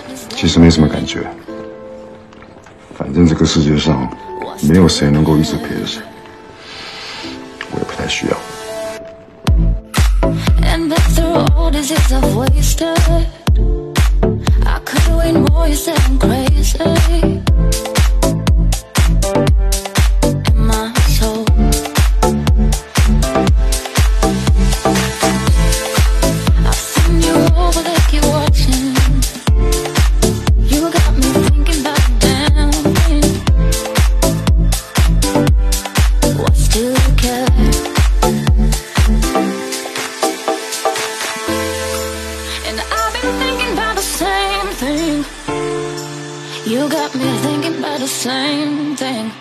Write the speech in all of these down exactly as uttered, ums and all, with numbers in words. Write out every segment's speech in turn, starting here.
其实没什么感觉，反正这个世界上没有谁能够一直陪着谁，我也不太需要。 You got me thinking about the same thing.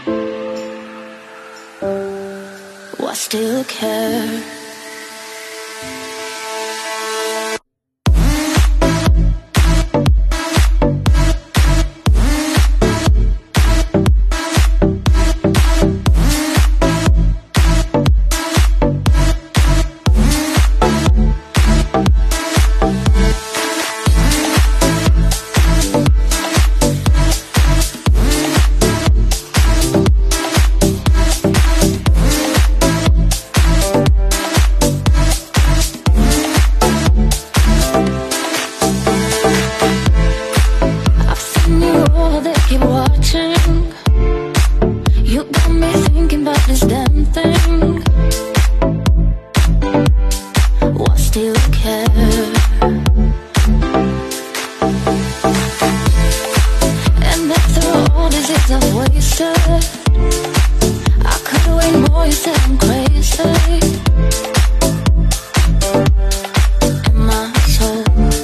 Why still care? Keep watching. You got me thinking about this damn thing. Why still care? And after all these years I've wasted, I could wait more. You said I'm crazy. Am I so?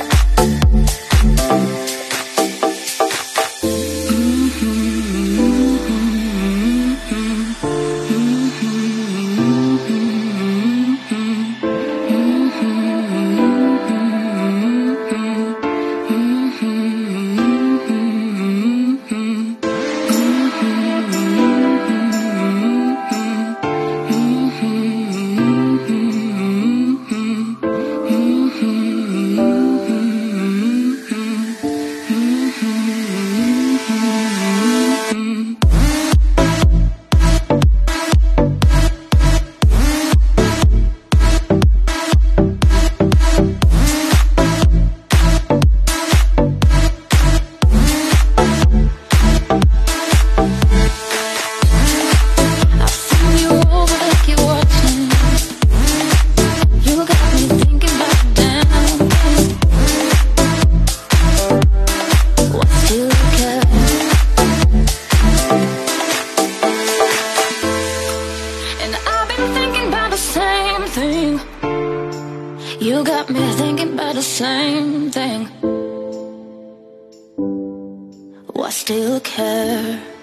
You got me thinking about the same thing. Why still care?